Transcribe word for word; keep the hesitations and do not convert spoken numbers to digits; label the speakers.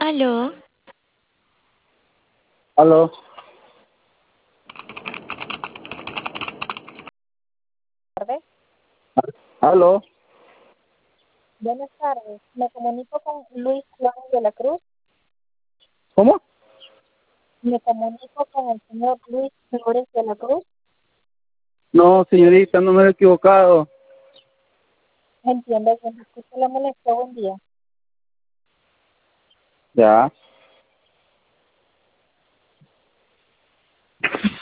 Speaker 1: Aló,
Speaker 2: Aló,
Speaker 3: Tardes.
Speaker 2: aló,
Speaker 3: Buenas tardes. Me comunico con Luis Flores de la Cruz.
Speaker 2: ¿cómo?
Speaker 3: Me comunico con el señor Luis Flores de la Cruz.
Speaker 2: No, señorita, no me he equivocado.
Speaker 3: Entiendo que disculpe la molestia. Buen día.
Speaker 2: Ya.